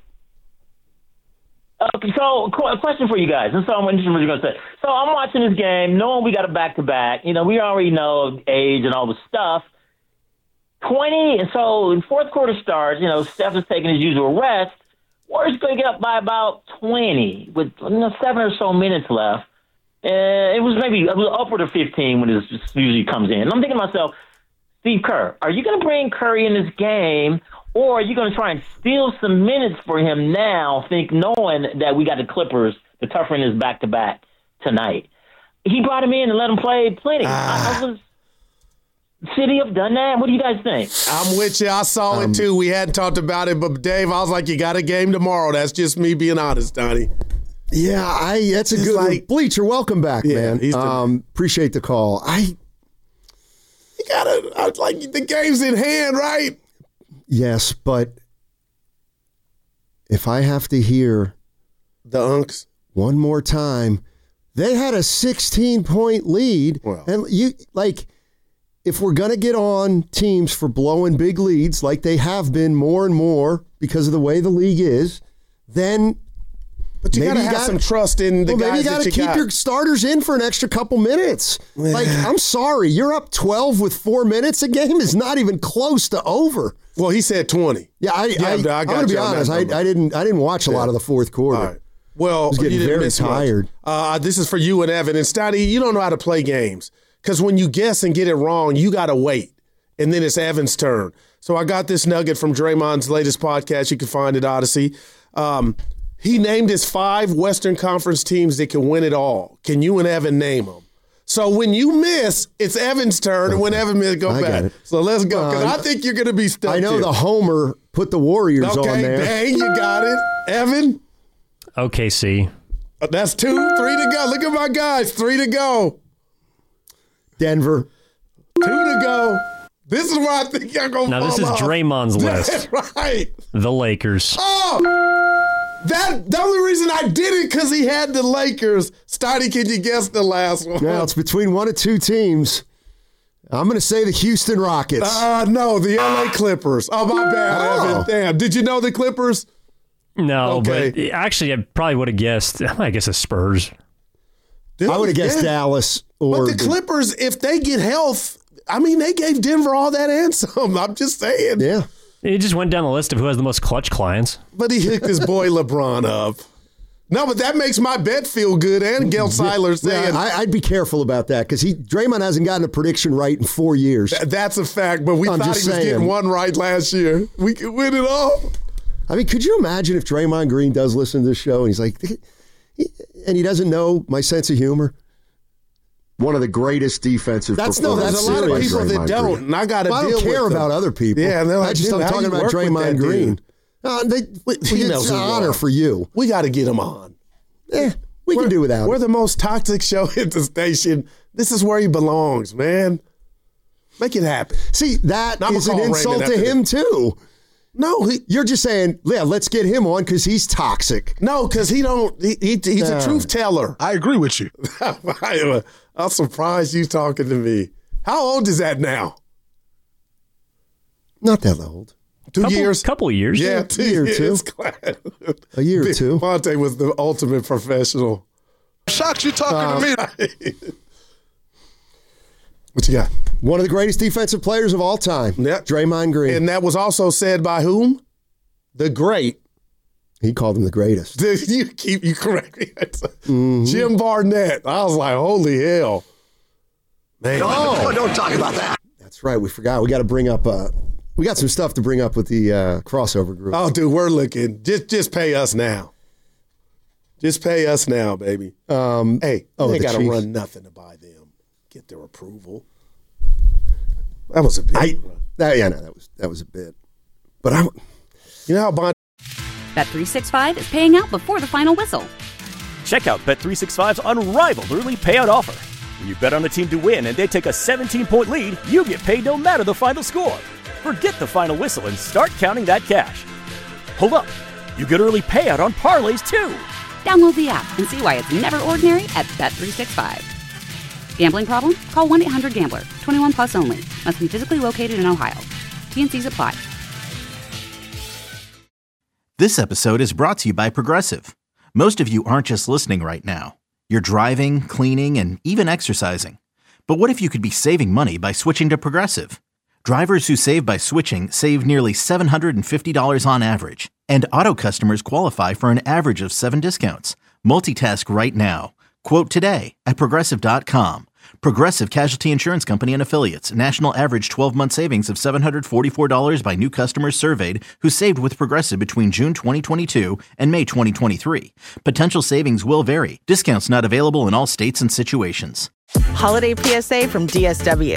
So, a question for you guys. And so I'm interested in what you're going to say. So I'm watching this game, knowing we got a back-to-back. You know, we already know age and all the stuff. 20, and so in fourth quarter starts, you know, Steph is taking his usual rest. Warriors going to get up by about 20 with 7 or so minutes left. It was maybe a little upward of 15 when it usually comes in. And I'm thinking to myself, Steve Kerr, are you going to bring Curry in this game, or are you going to try and steal some minutes for him now, knowing that we got the Clippers, the tougher in his back-to-back tonight? He brought him in and let him play plenty. City have done that? What do you guys think? I'm with you. I saw it too. We hadn't talked about it, but Dave, I was like, you got a game tomorrow. That's just me being honest, Donnie. Yeah, that's a good one. Bleacher, welcome back, man. Appreciate the call. You gotta, like, the game's in hand, right? Yes, but if I have to hear the Unks one more time, they had a 16-point lead. Well. And if we're going to get on teams for blowing big leads like they have been more and more because of the way the league is, then but you got to have some trust in the guys that you got. Maybe you got to keep your starters in for an extra couple minutes. I'm sorry, you're up 12 with 4 minutes. A game is not even close to over. Well, he said 20. Yeah, I'm going to be honest. I didn't watch a lot of the fourth quarter. All right. Well, I was getting very tired. This is for you and Evan. And Stoddy, you don't know how to play games. Because when you guess and get it wrong, you got to wait. And then it's Evan's turn. So I got this nugget from Draymond's latest podcast. You can find it, Odyssey. He named his 5 Western Conference teams that can win it all. Can you and Evan name them? So when you miss, it's Evan's turn. And when Evan misses, go back. So let's go. Because I think you're going to be stuck. I know the Homer put the Warriors on there. Okay, dang, you got it. Evan? OKC. That's 2, 3 to go. Look at my guys. 3 to go. Denver. 2 to go. This is where I think y'all going to fall Now, this is Draymond's list. That's right. The Lakers. Oh! The only reason I did it because he had the Lakers. Stoddy, can you guess the last one? Now, it's between one of two teams. I'm going to say the Houston Rockets. No, the LA Clippers. Oh, my bad, Evan. Damn. Did you know the Clippers? No, but actually, I probably would have guessed. I guess the Spurs. I would have guessed Dallas. Or but the Clippers, if they get health, I mean, they gave Denver all that and some. I'm just saying. Yeah. He just went down the list of who has the most clutch clients. But he hooked his boy LeBron up. No, but that makes my bet feel good. And Gail Seiler saying. I'd be careful about that because Draymond hasn't gotten a prediction right in 4 years. That's a fact, but we thought he was getting one right last year. We could win it all. I mean, could you imagine if Draymond Green does listen to this show and he's like, and he doesn't know my sense of humor? One of the greatest defensive performers. There's a lot of people that don't, and I got to deal with them. I don't care about other people. Yeah, I'm talking about Draymond Green. It's an honor for you. We got to get him on. We can do without him. We're the most toxic show at the station. This is where he belongs, man. Make it happen. See, that is an insult to him, too. No, you're just saying, let's get him on because he's toxic. No, because he's a truth teller. I agree with you. I'm surprised you talking to me. How old is that now? Not that old. 2 years? Couple years. Yeah, 2 years. A year or two. Fonte was the ultimate professional. Shocked you talking to me. What you got? One of the greatest defensive players of all time. Yep. Draymond Green. And that was also said by whom? The great. He called him the greatest. You correct me. Jim Barnett. I was like, holy hell. Man. Don't talk about that. That's right. We forgot. We got to bring up we got some stuff to bring up with the crossover group. Oh, dude, we're looking. Just pay us now. Just pay us now, baby. They got to run nothing to buy them. Get their approval. That was a bit. That was a bit. But you know how Bond. Bet365 is paying out before the final whistle. Check out Bet365's unrivaled early payout offer. When you bet on a team to win and they take a 17-point lead, you get paid no matter the final score. Forget the final whistle and start counting that cash. Hold up. You get early payout on parlays too. Download the app and see why it's never ordinary at Bet365. Gambling problem? Call 1-800-GAMBLER. 21 plus only. Must be physically located in Ohio. T&Cs apply. This episode is brought to you by Progressive. Most of you aren't just listening right now. You're driving, cleaning, and even exercising. But what if you could be saving money by switching to Progressive? Drivers who save by switching save nearly $750 on average. And auto customers qualify for an average of 7 discounts. Multitask right now. Quote today at Progressive.com. Progressive Casualty Insurance Company and Affiliates. National average 12-month savings of $744 by new customers surveyed who saved with Progressive between June 2022 and May 2023. Potential savings will vary. Discounts not available in all states and situations. Holiday PSA from DSW.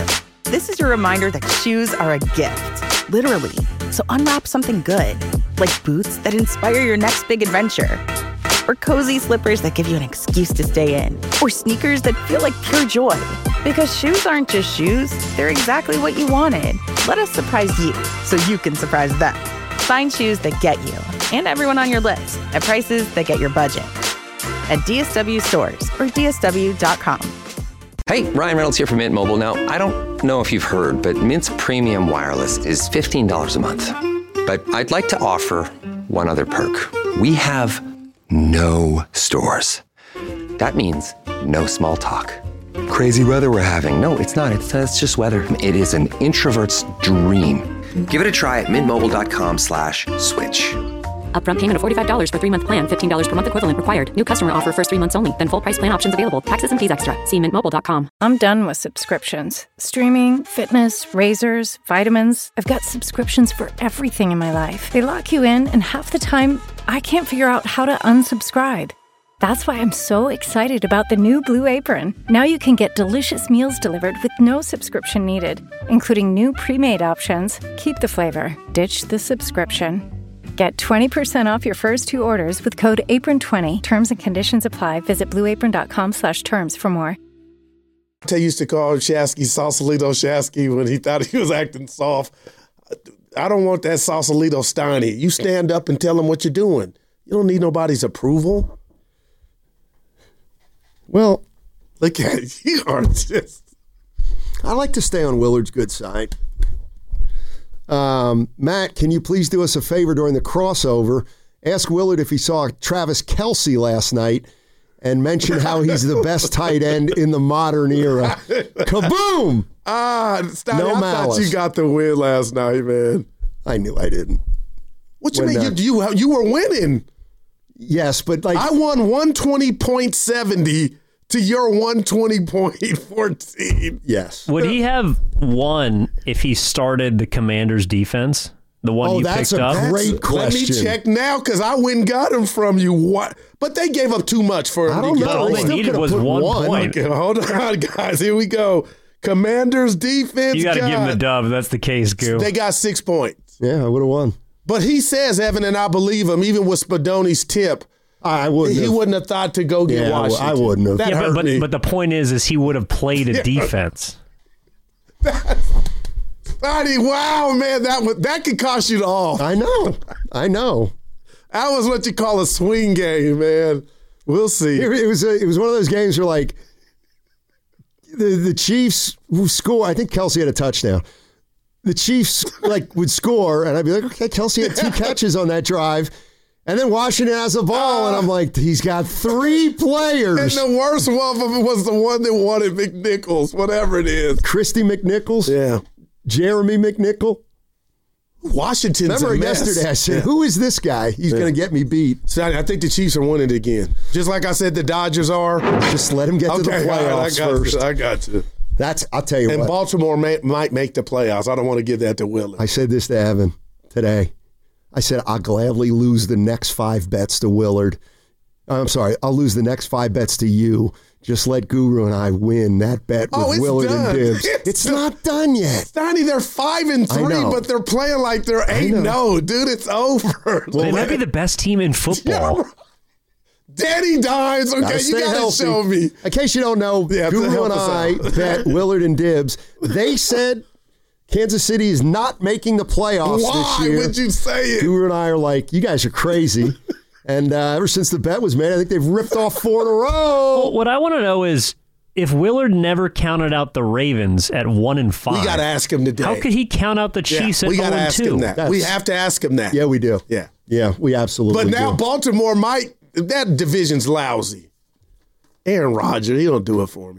This is your reminder that shoes are a gift, literally. So unwrap something good, like boots that inspire your next big adventure, or cozy slippers that give you an excuse to stay in, or sneakers that feel like pure joy. Because shoes aren't just shoes, they're exactly what you wanted. Let us surprise you so you can surprise them. Find shoes that get you and everyone on your list at prices that get your budget at DSW stores or DSW.com. Hey, Ryan Reynolds here from Mint Mobile. Now, I don't know if you've heard, but Mint's premium wireless is $15 a month. But I'd like to offer one other perk. We have no stores. That means no small talk. Crazy weather we're having. No, it's not. It's just weather. It is an introvert's dream. Give it a try at mintmobile.com/switch. Upfront payment of $45 for 3-month plan. $15 per month equivalent required. New customer offer first 3 months only. Then full price plan options available. Taxes and fees extra. See mintmobile.com. I'm done with subscriptions. Streaming, fitness, razors, vitamins. I've got subscriptions for everything in my life. They lock you in, and half the time, I can't figure out how to unsubscribe. That's why I'm so excited about the new Blue Apron. Now you can get delicious meals delivered with no subscription needed, including new pre-made options. Keep the flavor. Ditch the subscription. Get 20% off your first 2 orders with code APRON20. Terms and conditions apply. Visit blueapron.com/terms for more. I used to call Shasky Sausalito Shasky when he thought he was acting soft. I don't want that Sausalito Steiny. You stand up and tell him what you're doing. You don't need nobody's approval. Well, look at you. Are just. I like to stay on Willard's good side. Matt, can you please do us a favor during the crossover? Ask Willard if he saw Travis Kelce last night and mention how he's the best tight end in the modern era. Kaboom! Steiny, No I malice. thought you got the win last night, man. I knew I didn't. What you mean? You were winning. Yes, but like I won 120.70 to your 120.14. Yes. Would he have won if he started the Commanders' defense? The one you picked up? Great question. Let me check now because I went and got him from you. What? But they gave up too much for him. I don't know. All they needed was 1 point. Okay, hold on, guys. Here we go. Commanders defense. You got to give him the dub. That's the case, Goo. They got 6 points. Yeah, I would have won. But he says, Evan, and I believe him, even with Spadoni's tip, I wouldn't. He wouldn't have thought to go get Washington. I wouldn't have. That hurt me. But the point is he would have played a defense. Wow, man, that could cost you the all. I know. That was what you call a swing game, man. We'll see. It was one of those games where like the Chiefs score. I think Kelce had a touchdown. The Chiefs would score, and I'd be like, okay, Kelce had 2 catches on that drive. And then Washington has the ball, and I'm like, he's got 3 players. And the worst one of them was the one that wanted McNichols, whatever it is. Christy McNichols? Yeah. Jeremy McNichol? Washington's Remember a mess. yesterday I said, who is this guy? He's going to get me beat. So I think the Chiefs are winning it again. Just like I said the Dodgers are. Just let him get to the playoffs first. I got you. I'll tell you what. And Baltimore might make the playoffs. I don't want to give that to Willard. I said this to Evan today. I said, I'll gladly lose the next 5 bets to Willard. I'm sorry, I'll lose the next 5 bets to you. Just let Guru and I win that bet with Willard done. and Dibbs. It's not done yet. Steiny, they're 5-3, but they're playing like they're 8-0. Dude, it's over. Well, they might be the best team in football. Danny Dimes. Okay, you got to show me. In case you don't know, Guru and I bet Willard and Dibbs. They said Kansas City is not making the playoffs this year. Why would you say it? Guru and I are like, you guys are crazy. And ever since the bet was made, I think they've ripped off 4 in a row. Well, what I want to know is if Willard never counted out the Ravens at 1-5. We got to ask him today. How could he count out the Chiefs at 0-2? We got to ask him that. We have to ask him that. Yeah, we do. Yeah. Yeah, we absolutely do. But now Baltimore might. That division's lousy. Aaron Rodgers, he don't do it for me.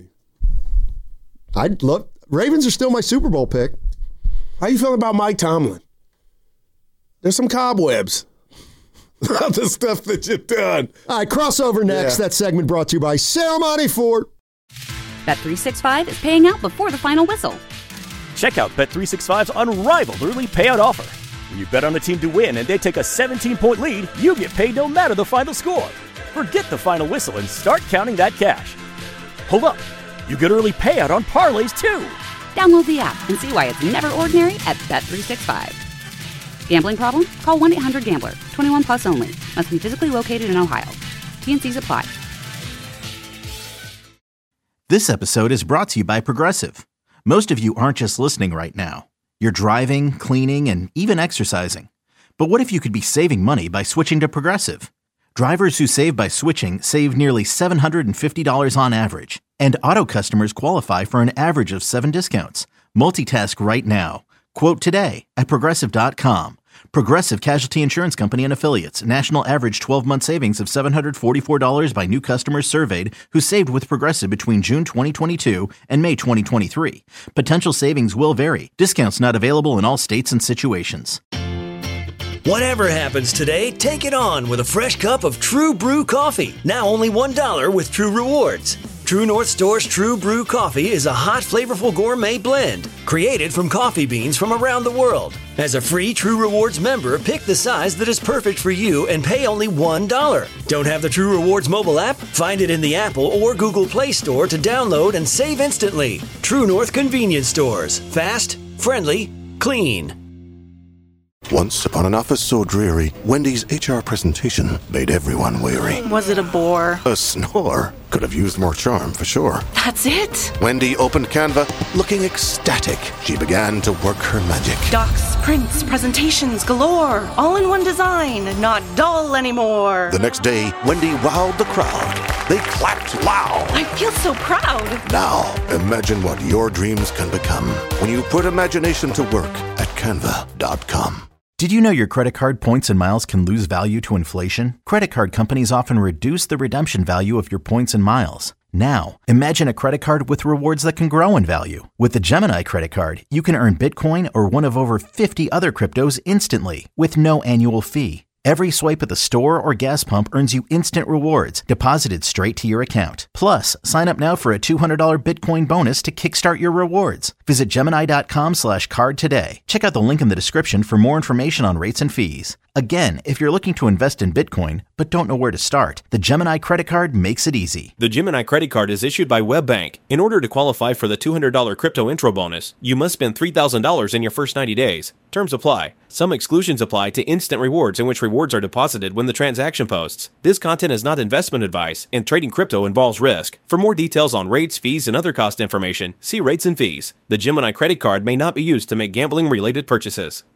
Ravens are still my Super Bowl pick. How you feeling about Mike Tomlin? There's some cobwebs. The stuff that you've done. All right, crossover next. That segment brought to you by Ceremony Ford. Bet365 is paying out before the final whistle. Check out Bet365's unrivaled early payout offer. When you bet on a team to win and they take a 17-point lead, you get paid no matter the final score. Forget the final whistle and start counting that cash. Hold up. You get early payout on parlays, too. Download the app and see why it's never ordinary at Bet365. Gambling problem? Call 1-800-GAMBLER. 21 plus only. Must be physically located in Ohio. T&Cs apply. This episode is brought to you by Progressive. Most of you aren't just listening right now. You're driving, cleaning, and even exercising. But what if you could be saving money by switching to Progressive? Drivers who save by switching save nearly $750 on average. And auto customers qualify for an average of 7 discounts. Multitask right now. Quote today at Progressive.com. Progressive Casualty Insurance Company and Affiliates. National average 12-month savings of $744 by new customers surveyed who saved with Progressive between June 2022 and May 2023. Potential savings will vary. Discounts not available in all states and situations. Whatever happens today, take it on with a fresh cup of True Brew coffee. Now only $1 with True Rewards. True North Store's True Brew coffee is a hot, flavorful gourmet blend created from coffee beans from around the world. As a free True Rewards member, pick the size that is perfect for you and pay only $1. Don't have the True Rewards mobile app? Find it in the Apple or Google Play Store to download and save instantly. True North Convenience Stores. Fast, friendly, clean. Once upon an office so dreary, Wendy's HR presentation made everyone weary. Was it a bore? A snore. Could have used more charm, for sure. That's it? Wendy opened Canva, looking ecstatic. She began to work her magic. Docs, prints, presentations galore. All in one design, not dull anymore. The next day, Wendy wowed the crowd. They clapped loud. I feel so proud. Now, imagine what your dreams can become when you put imagination to work at Canva.com. Did you know your credit card points and miles can lose value to inflation? Credit card companies often reduce the redemption value of your points and miles. Now, imagine a credit card with rewards that can grow in value. With the Gemini credit card, you can earn Bitcoin or one of over 50 other cryptos instantly with no annual fee. Every swipe at the store or gas pump earns you instant rewards deposited straight to your account. Plus, sign up now for a $200 Bitcoin bonus to kickstart your rewards. Visit Gemini.com/card today. Check out the link in the description for more information on rates and fees. Again, if you're looking to invest in Bitcoin but don't know where to start, the Gemini credit card makes it easy. The Gemini credit card is issued by WebBank. In order to qualify for the $200 crypto intro bonus, you must spend $3,000 in your first 90 days. Terms apply. Some exclusions apply to instant rewards, in which rewards are deposited when the transaction posts. This content is not investment advice, and trading crypto involves risk. For more details on rates, fees, and other cost information, see rates and fees. The Gemini credit card may not be used to make gambling-related purchases.